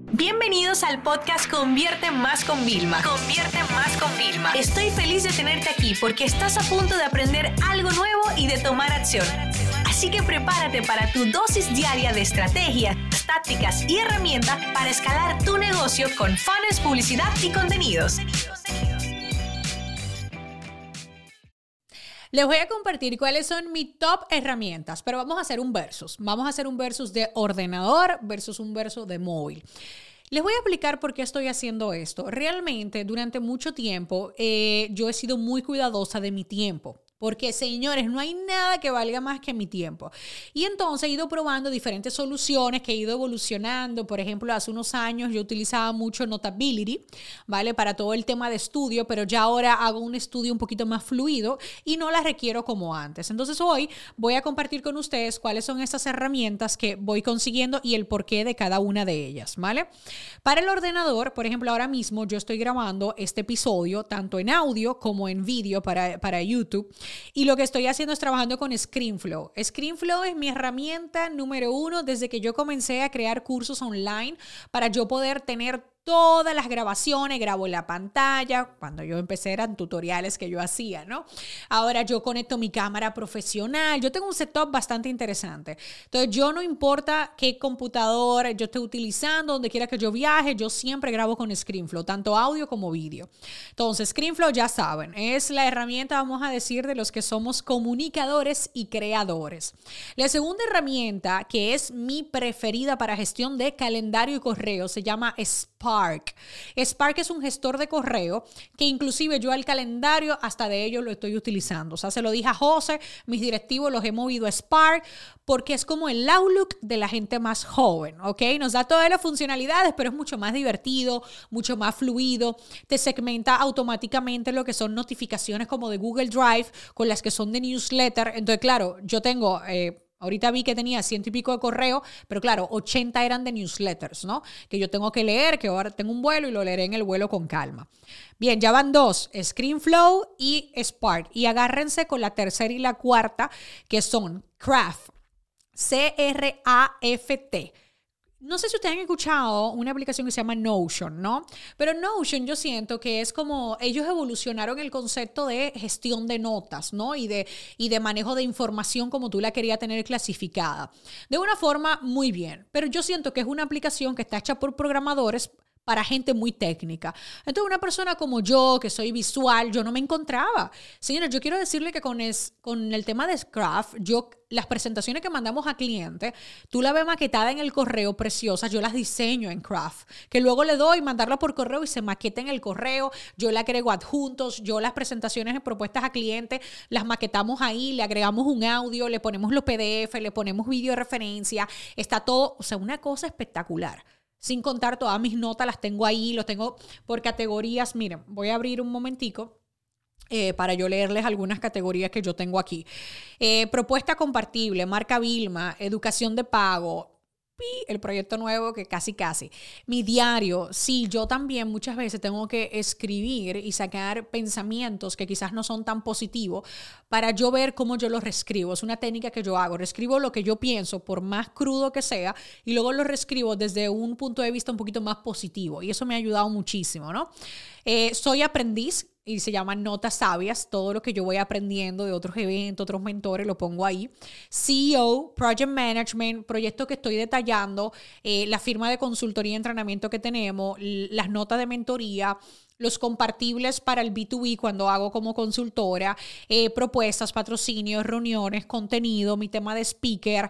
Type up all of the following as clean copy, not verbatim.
Bienvenidos al podcast Convierte Más con Vilma. Convierte Más con Vilma. Estoy feliz de tenerte aquí porque estás a punto de aprender algo nuevo y de tomar acción. Así que prepárate para tu dosis diaria de estrategias, tácticas y herramientas para escalar tu negocio con funnels, publicidad y contenidos. Les voy a compartir cuáles son mis top herramientas, pero vamos a hacer un versus. Vamos a hacer un versus de ordenador versus un versus de móvil. Les voy a explicar por qué estoy haciendo esto. Realmente, durante mucho tiempo, yo he sido muy cuidadosa de mi tiempo. Porque, señores, no hay nada que valga más que mi tiempo. Y entonces he ido probando diferentes soluciones que he ido evolucionando. Por ejemplo, hace unos años yo utilizaba mucho Notability, ¿vale? Para todo el tema de estudio, pero ya ahora hago un estudio un poquito más fluido y no las requiero como antes. Entonces hoy voy a compartir con ustedes cuáles son estas herramientas que voy consiguiendo y el porqué de cada una de ellas, ¿vale? Para el ordenador, por ejemplo, ahora mismo yo estoy grabando este episodio tanto en audio como en vídeo para YouTube. Y lo que estoy haciendo es trabajando con ScreenFlow. ScreenFlow es mi herramienta número 1 desde que yo comencé a crear cursos online para yo poder tener todas las grabaciones, grabo la pantalla. Cuando yo empecé eran tutoriales que yo hacía, ¿no? Ahora yo conecto mi cámara profesional. Yo tengo un setup bastante interesante. Entonces yo no importa qué computador yo esté utilizando, donde quiera que yo viaje, yo siempre grabo con ScreenFlow, tanto audio como vídeo. Entonces ScreenFlow ya saben, es la herramienta, vamos a decir, de los que somos comunicadores y creadores. La segunda herramienta, que es mi preferida para gestión de calendario y correo, se llama Spark. Spark es un gestor de correo que inclusive yo al calendario hasta de ellos lo estoy utilizando. O sea, se lo dije a José, mis directivos los he movido a Spark porque es como el Outlook de la gente más joven, ¿ok? Nos da todas las funcionalidades, pero es mucho más divertido, mucho más fluido. Te segmenta automáticamente lo que son notificaciones como de Google Drive con las que son de newsletter. Entonces, claro, yo tengo... ahorita vi que tenía 100 y pico de correo, pero claro, 80 eran de newsletters, ¿no? Que yo tengo que leer, que ahora tengo un vuelo y lo leeré en el vuelo con calma. Bien, ya van dos, ScreenFlow y Spark. Y agárrense con la tercera y la cuarta, que son Craft, C-R-A-F-T. No sé si ustedes han escuchado una aplicación que se llama Notion, ¿no? Pero Notion yo siento que es como ellos evolucionaron el concepto de gestión de notas, ¿no? Y de manejo de información como tú la querías tener clasificada. De una forma muy bien, pero yo siento que es una aplicación que está hecha por programadores para gente muy técnica. Entonces, una persona como yo, que soy visual, yo no me encontraba. Señores, yo quiero decirle que con el tema de Craft, las presentaciones que mandamos a clientes, tú la ves maquetada en el correo, preciosa, yo las diseño en Craft, que luego le doy mandarla por correo y se maqueta en el correo, yo le agrego adjuntos, yo las presentaciones propuestas a clientes, las maquetamos ahí, le agregamos un audio, le ponemos los PDF, le ponemos vídeo de referencia, está todo, o sea, una cosa espectacular. Sin contar todas mis notas, las tengo ahí, los tengo por categorías. Miren, voy a abrir un momentico para yo leerles algunas categorías que yo tengo aquí. Propuesta compartible, marca Vilma, educación de pago, el proyecto nuevo que casi. Mi diario, sí, yo también muchas veces tengo que escribir y sacar pensamientos que quizás no son tan positivos para yo ver cómo yo los reescribo. Es una técnica que yo hago. Reescribo lo que yo pienso, por más crudo que sea, y luego lo reescribo desde un punto de vista un poquito más positivo. Y eso me ha ayudado muchísimo, ¿no? Soy aprendiz. Y se llaman Notas Sabias. Todo lo que yo voy aprendiendo de otros eventos, otros mentores, lo pongo ahí. CEO, Project Management, proyectos que estoy detallando, la firma de consultoría y entrenamiento que tenemos, las notas de mentoría, los compartibles para el B2B cuando hago como consultora, propuestas, patrocinios, reuniones, contenido, mi tema de speaker,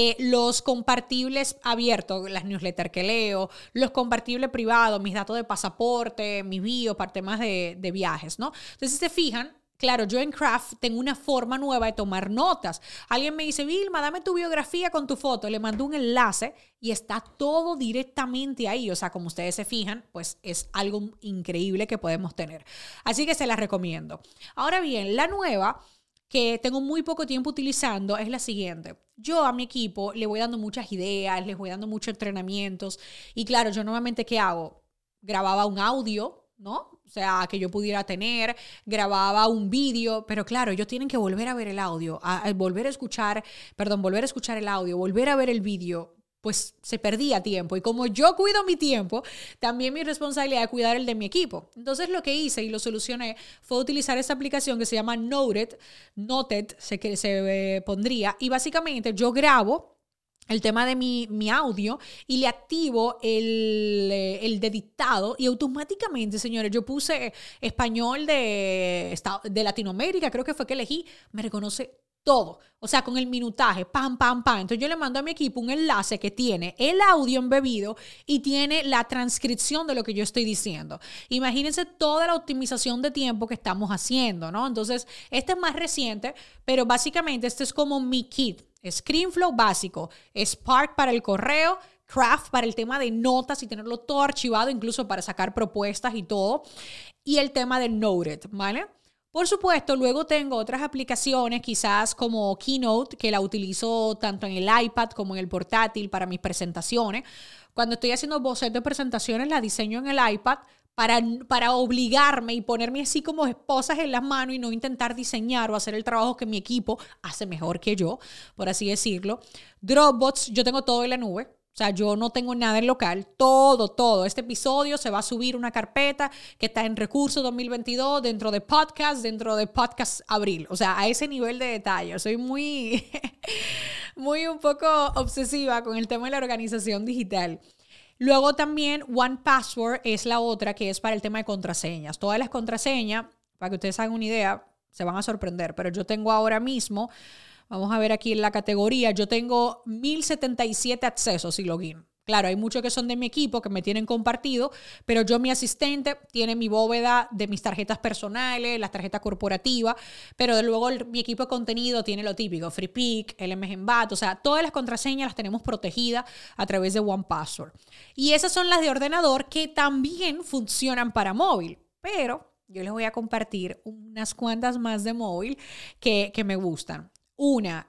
los compartibles abiertos, las newsletters que leo, los compartibles privados, mis datos de pasaporte, mis bio, para temas de viajes, ¿no? Entonces, si se fijan, claro, yo en Craft tengo una forma nueva de tomar notas. Alguien me dice, Vilma, dame tu biografía con tu foto. Le mando un enlace y está todo directamente ahí. O sea, como ustedes se fijan, pues es algo increíble que podemos tener. Así que se la recomiendo. Ahora bien, la nueva que tengo muy poco tiempo utilizando es la siguiente. Yo a mi equipo le voy dando muchas ideas, les voy dando muchos entrenamientos. Y claro, yo normalmente, ¿qué hago? Grababa un audio, ¿no? O sea, que yo pudiera tener, grababa un vídeo, pero claro, ellos tienen que volver a ver el audio, volver a escuchar el audio, volver a ver el vídeo. pues se perdía tiempo. Y como yo cuido mi tiempo, también mi responsabilidad es cuidar el de mi equipo. Entonces lo que hice y lo solucioné fue utilizar esta aplicación que se llama Noted se pondría. Y básicamente yo grabo el tema de mi audio y le activo el de dictado y automáticamente, señores, yo puse español de Latinoamérica, creo que fue que elegí, me reconoce todo, o sea, con el minutaje, pam, pam, pam. Entonces yo le mando a mi equipo un enlace que tiene el audio embebido y tiene la transcripción de lo que yo estoy diciendo. Imagínense toda la optimización de tiempo que estamos haciendo, ¿no? Entonces, este es más reciente, pero básicamente este es como mi kit. ScreenFlow básico, Spark para el correo, Craft para el tema de notas y tenerlo todo archivado, incluso para sacar propuestas y todo, y el tema de Noted, ¿vale? Por supuesto, luego tengo otras aplicaciones, quizás como Keynote, que la utilizo tanto en el iPad como en el portátil para mis presentaciones. Cuando estoy haciendo bocetos de presentaciones, la diseño en el iPad para obligarme y ponerme así como esposas en las manos y no intentar diseñar o hacer el trabajo que mi equipo hace mejor que yo, por así decirlo. Dropbox, yo tengo todo en la nube. O sea, yo no tengo nada en local, todo. Este episodio se va a subir una carpeta que está en Recursos 2022 dentro de Podcast Abril. O sea, a ese nivel de detalle. Soy muy un poco obsesiva con el tema de la organización digital. Luego también 1Password es la otra que es para el tema de contraseñas. Todas las contraseñas, para que ustedes hagan una idea, se van a sorprender, pero yo tengo ahora mismo... Vamos a ver aquí en la categoría. Yo tengo 1077 accesos y login. Claro, hay muchos que son de mi equipo que me tienen compartido, pero mi asistente tiene mi bóveda de mis tarjetas personales, las tarjetas corporativas, pero luego mi equipo de contenido tiene lo típico, FreePic, LMS Embat, o sea, todas las contraseñas las tenemos protegidas a través de 1Password. Y esas son las de ordenador que también funcionan para móvil, pero yo les voy a compartir unas cuantas más de móvil que me gustan. Una,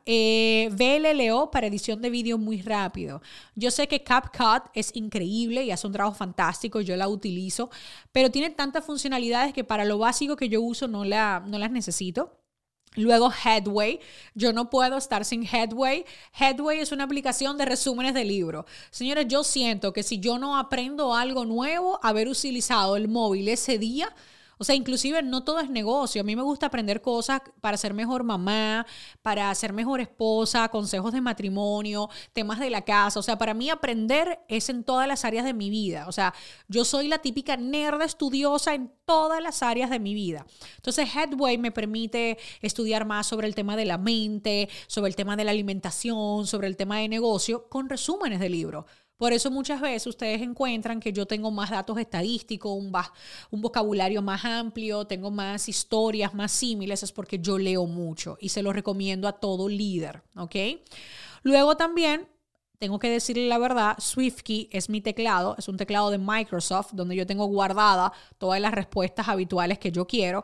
VLLO para edición de vídeo muy rápido. Yo sé que CapCut es increíble y hace un trabajo fantástico, yo la utilizo, pero tiene tantas funcionalidades que para lo básico que yo uso no las necesito. Luego Headway, yo no puedo estar sin Headway. Headway es una aplicación de resúmenes de libros. Señores, yo siento que si yo no aprendo algo nuevo, haber utilizado el móvil ese día... O sea, inclusive no todo es negocio. A mí me gusta aprender cosas para ser mejor mamá, para ser mejor esposa, consejos de matrimonio, temas de la casa. O sea, para mí aprender es en todas las áreas de mi vida. O sea, yo soy la típica nerd estudiosa en todas las áreas de mi vida. Entonces, Headway me permite estudiar más sobre el tema de la mente, sobre el tema de la alimentación, sobre el tema de negocio, con resúmenes de libros. Por eso muchas veces ustedes encuentran que yo tengo más datos estadísticos, un vocabulario más amplio, tengo más historias más símiles, es porque yo leo mucho y se lo recomiendo a todo líder, ¿ok? Luego también, tengo que decirle la verdad, SwiftKey es mi teclado, es un teclado de Microsoft donde yo tengo guardada todas las respuestas habituales que yo quiero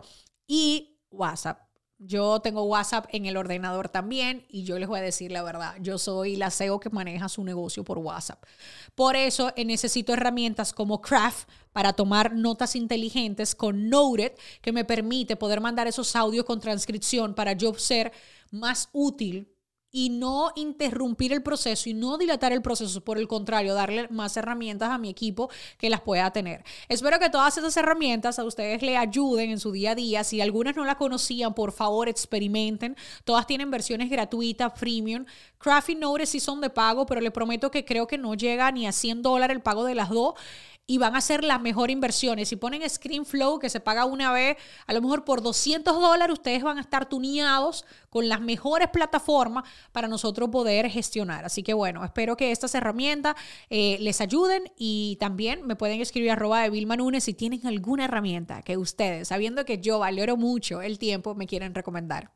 y WhatsApp. Yo tengo WhatsApp en el ordenador también y yo les voy a decir la verdad, yo soy la CEO que maneja su negocio por WhatsApp. Por eso necesito herramientas como Craft para tomar notas inteligentes con Noted que me permite poder mandar esos audios con transcripción para yo ser más útil y no interrumpir el proceso y no dilatar el proceso, por el contrario, darle más herramientas a mi equipo que las pueda tener. Espero que todas esas herramientas a ustedes le ayuden en su día a día. Si algunas no las conocían, por favor, experimenten. Todas tienen versiones gratuitas, freemium. Craft y Noted sí son de pago, pero les prometo que creo que no llega ni a $100 el pago de las dos. Y van a ser las mejores inversiones. Si ponen ScreenFlow, que se paga una vez, a lo mejor por $200, ustedes van a estar tuneados con las mejores plataformas para nosotros poder gestionar. Así que bueno, espero que estas herramientas les ayuden y también me pueden escribir @Vilma_Núñez si tienen alguna herramienta que ustedes, sabiendo que yo valoro mucho el tiempo, me quieren recomendar.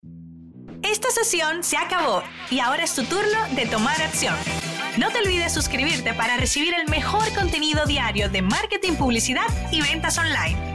Esta sesión se acabó y ahora es tu turno de tomar acción. No te olvides suscribirte para recibir el mejor contenido diario de marketing, publicidad y ventas online.